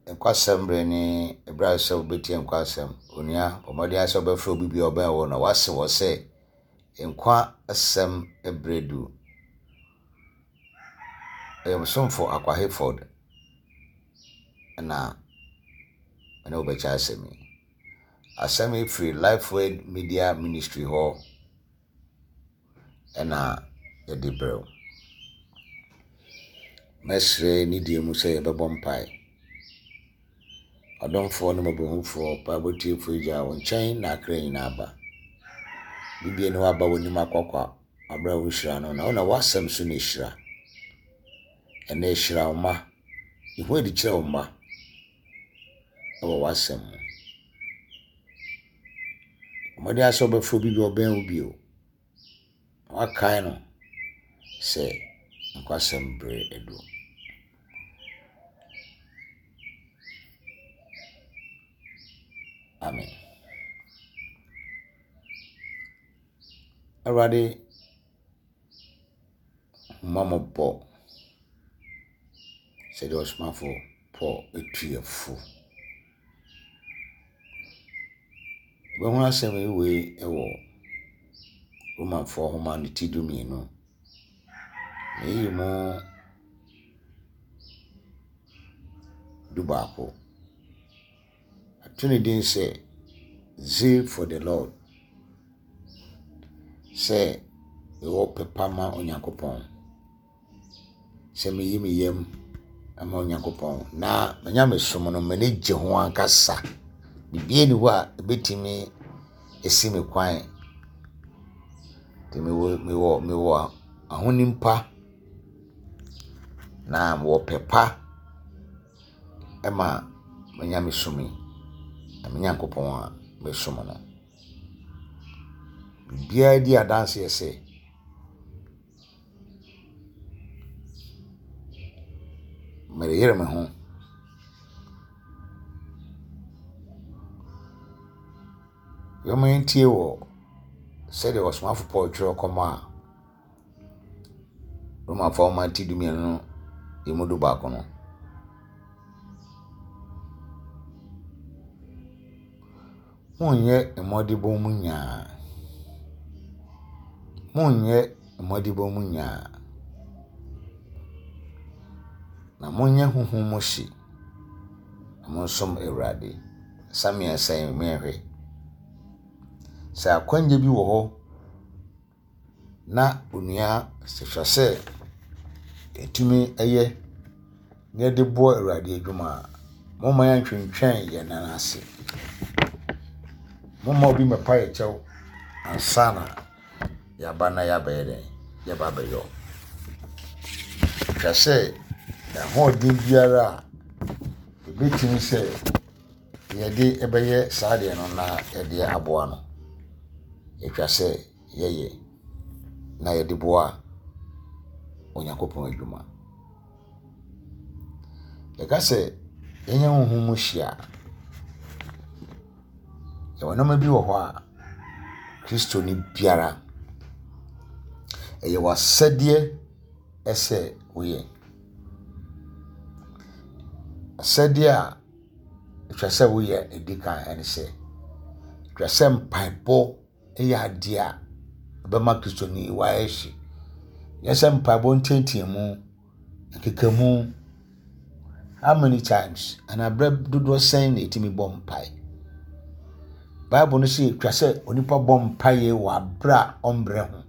Nkwasem ni ebra se obeti nkwasem onia omode ase obefro bibi oba wo na wase wo se nkwa asem ebredu somfo Akwa Hayford na ene obecha asemi free Lifeway Media Ministry ho ena edibrew mesre ni die mu se bebompai Adonfo no mabehufo pa botiefo ija wonchen na akra nyina aba bibie no aba woni makokwa abra wo hira no na ona wasem so na hira ena hira oma ihu edi kire oma awo wasem omode aso befro bibie oben ubio wakai no se nkwasem bre edu Amen. Already, Mama Paul said, "Was my for Paul a tree of fool." When I say me way a war, woman for humanity do me no. Me more do bako. Trinity say, zeal for the Lord. Say, you will pepama on Yakopon. Say, me yem, I'm on Yakopon. Na, Manyam is someone manage Juan Cassa. The being wa betting me a semi quiet. Me wa a honimpa. Na, wo pepa. Emma, Manyam is sumi. Nyankopon be somo no bia di adanse ese mere yere me ho yo me ntie wo said there was one for poetry koma Roma for man ti dumi no yemudu ba ko no Monye emodibo munya. Na monye huhumushi. Amonsom Ewrade. Samia say mehwe. Sa kwanje bi wo ho. Na onua sehwase etumi eye ne de bo Ewrade adwuma. Momma ya ntwentwen ye nanase. Mama obi mepa ye chew ansana ya bana ya bere ya baba yo kase na ho din biara ebetimi se ye de ebeye saade no na ye de aboa no ekase ye na ye de boa Onyankopon adwuma ye kase yenye honhom hia Yawana mabi wo ho a Kristo ni biara eye wasede ese woye asede a twase woye edika ene se twase mpaibo eye ade a bema Kristo ni wa eshi yese mpaibo ntentiemu kekamu how many times and abra dodo sen na etimi bom pai Bible no say twase onipa bom paye wa bra ombre ho.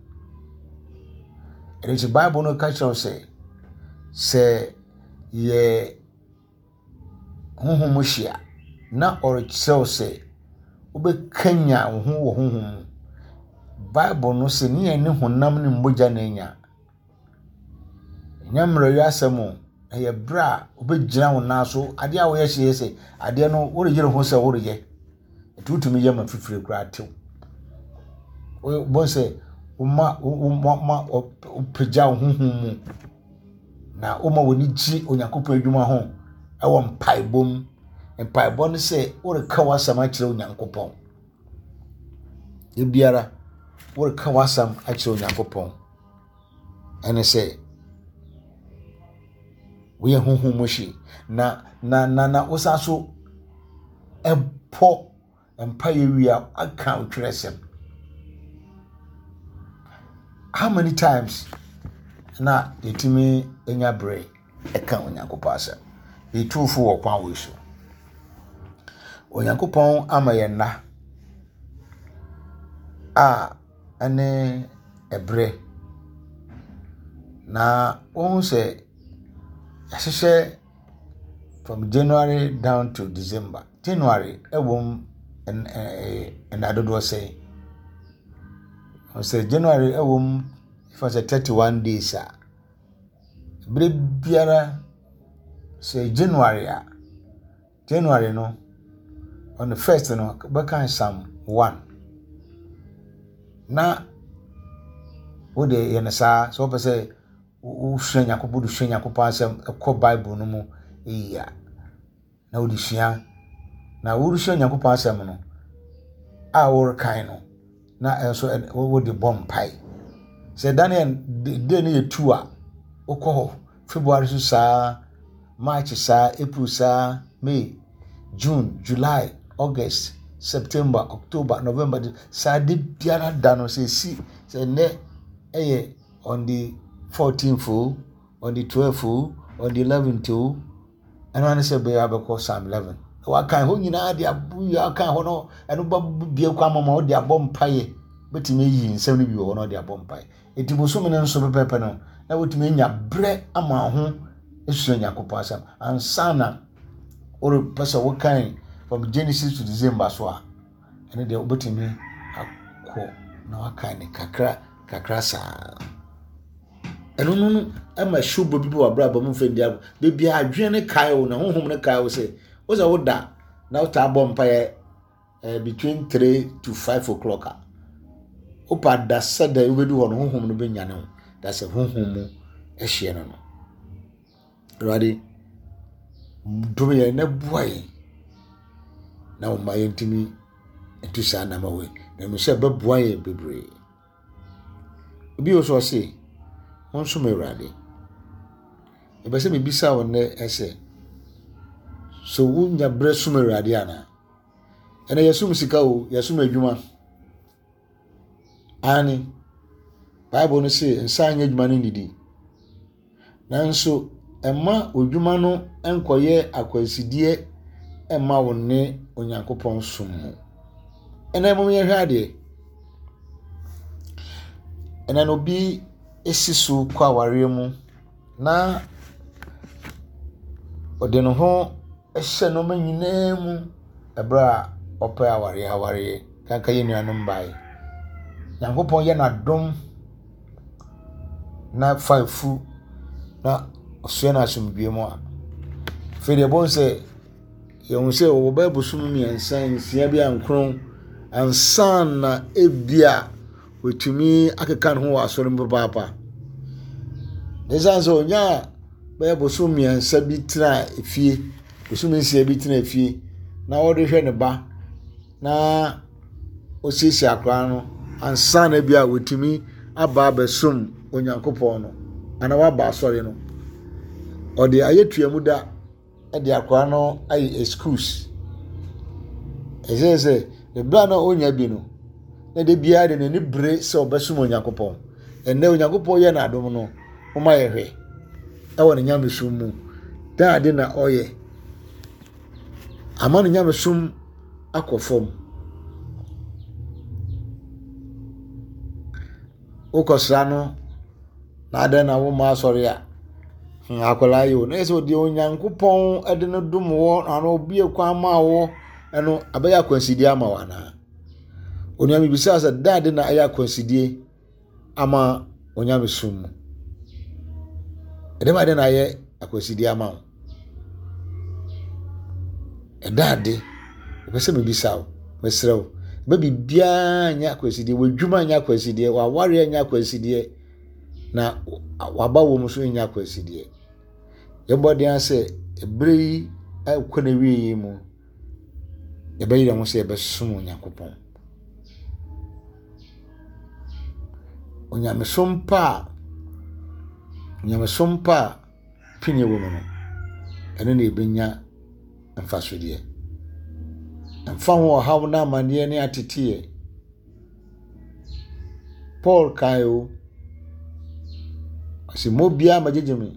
Enti Bible no ka kire say ye honhom hia na orikse say obekanya ho wo honhom. Bible no say ne ne honam ne mboja na nya. Nyamro yasemo eye bra obegina wo na so ade a wo ye hye say ade no wo rejere ho say wo reje tutumi yema fifire kra tew o bon se uma opeja honhom na uma woni gi Onyankopon adwuma ho e wo mpaibom mpaibom no se wo reka wasam a kire Onyankopon e biara wo reka wasam a kire Onyankopon ene se we honhom mo hye na osaso epo empire wi aka utresem. How many times na yetimi enya bre eka onyankopon asem yetufo wo kwan wo so onyankopon amayena ane ebre na won say yahye from January down to December. January ewom and adodo say January ewom for 31 days bre biara say January no on the first no back Psalm 1 na wode yenesa so pe say wo hwanya kobodu hwanya kopasem ekọ Bible no mu iya na wodi hwia na wo hwanya kopasem no a wo kan no na enso wodi bompai say Daniel de ne yetu a okọ February so sa March sa April sa May June July August September October November sa de biara dano say ne on the 14th, on the 12th, on the 11th, and when I say be abeko Psalm 11. Wa kan ho nyina de abu ya kan ho no eno ba bie kwa mama de abom paye betime yi nsem no bi ho no de abom paye etibo so mene nso pepepe no na wotime nya bre ama ho esu Yakobon asem ansana or pesa wo kan from Genesis to December so a ene de betime akọ na wa kan ne kakra sa eno no ama shubo bibi wa bra ba mu fendi abo bebi adwene kai wo na honhom ne kai wo se wo za wo da na wo ta bom pa between 3 to 5 o'clock opa da sada ubedu ho no honhom no benya ne da se honhom mu ehye no ready do ye na boy na o ma yentimi etu sa na mawe na me se ba boy bebre obi o so se won so me ready e be se me bisa won ne ese so wunya bre so me ready ana ene yesum sika o yesum adwuma ani Bible no say nsan adwuma no nidi nanso emma odwuma no enkoye akwansidie emma wonne Onyankopon som ene mo ye hwade ene no bi esisu kwa ware mu na ode no ho ehye no manyina mu ebra opa aware kanka ye nuanom bai Nyankopon ye na dom na faifu na osue na asomdwe mu a fede bon se ye hu se wo ba busum mi ansan sia bia nkron ansan na ebia wetumi akeka ho asore mbaba nezanzo nya ba busum mi ansa bi tra efie busum nsia bi tra efie na wode hwe ne ba na osisi akra no ansan na bia wetumi aba besum Onyankopon no ana wa ba asore no ode ayetuamu da de akwa no ayi excuse ezeze de bra no onya bi no na de bia de ne bre se obesum Onyankopon enne Onyankopon ye na adom no oma ye hwe e won nyamesum mu da de na oye ama no nyamesum akofom ukosra no na ada na wo ma asore a akola yo na eso de Onyankopon ede no dum wo ana obi ekwa ma wo eno abaya kwansidie ama wana onyame bisa sa dade na aya kwansidie ama onyame sum ede ma de na ye akwansidie ama edade pese me bisa wo mesrew ba bibia nya akwansidie wadwuma nya akwansidie wa ware nya akwansidie na waba wo muso nya akwansidie yebode ase ebrei akwana wi mu ebayira mo se ebesum Onyankopon onyame sompa pinye wo no ɛno na ebenya mfasodeɛ mfa ho ɔhaw na amanneɛ ne ateteɛ Paul kayo ɔsɛ mobia magyegyeme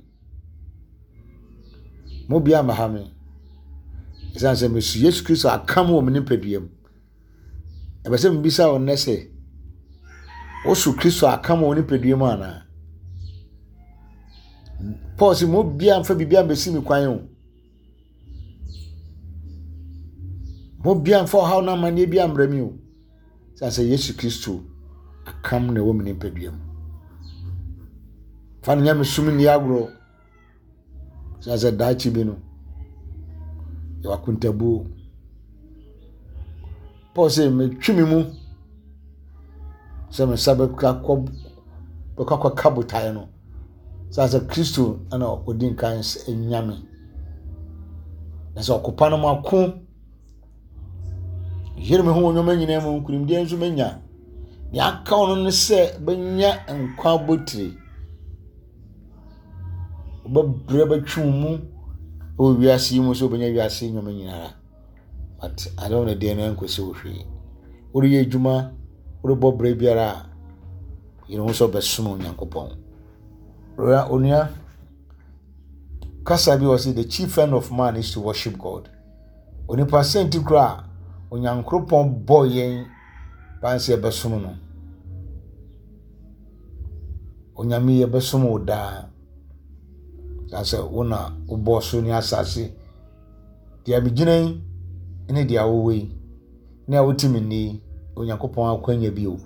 mobia mahame ɛsan sɛ mesu Yesu Kristo akam wɔ me nipaduam ɛbɛsɛ mbisa wo nnɛ sɛ wosu Kristo akam wɔ nipaduam ana Paul sɛ mobia mfa bibia mbɛsi me kwan o mobia mfa ɔhaw na amanneɛ bia mmra mi o ɛsan sɛ Yesu Kristo akam na wɔ me nipaduam fa no nyame sum ni agro ɛsan sɛ daakye bi no wakuntabu Paul sɛ metwi me mu sɛ me sabe kakɔ kabotae no sɛ Kristo ana odin kan nyame na sɛ ɔkopa no mako yere me ho nyoma nyina mu nkurimdeɛ nso menya ne aka ono ne sɛ benya nkwa botire obabrɛ batwi mu o wiase mu so benya wiase nyoma nyinara but I don't know dey na nkosi ohwe ori ye djuma ori bobre biara you know so besumo nyankopon ora onia kasa bi was the chief end of man is to worship God oni percent kra onyankopon boy yen panse e besumo no onyame ye besumo da sasa wona uboso ni asase dia bigina ene dia wowe na wotimi ni onyankopon akwanya bio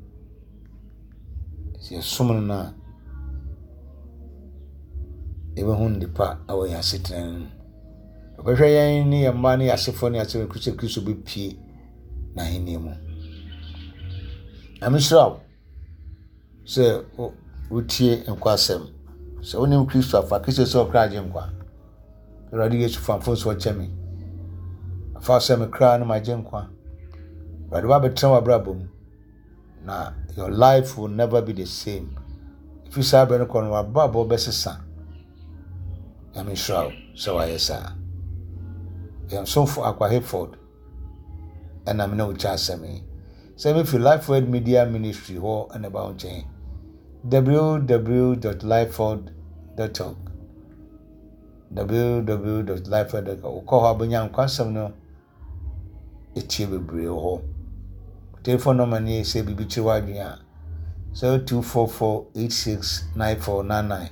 se somno na ebe hun dipa awo ya setran obehwe yan ni yamba ni asefo ni asefo Kristo be pie na hini mu amisraw se wotie enkwasem se onim Kristo afa Kristo so kraje nkwa radi Yesu famfo so chemi afa se me kra na maje nkwa radi ba betra wa brabom na your life will never be the same if you sabe no kono wa babo besesa amisraw so ayesa yam so for akwa Hereford and am no cha semi say me for Life Word Media Ministry ho and about chain www.lifeword.org www.lifeword.org ko ha banya nkwasem no etie bebre ho telephone number ni say bibi chiwadua 0244869499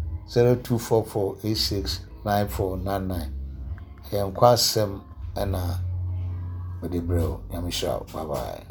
0244869499 nkwasem ana bebre yamisha bye bye.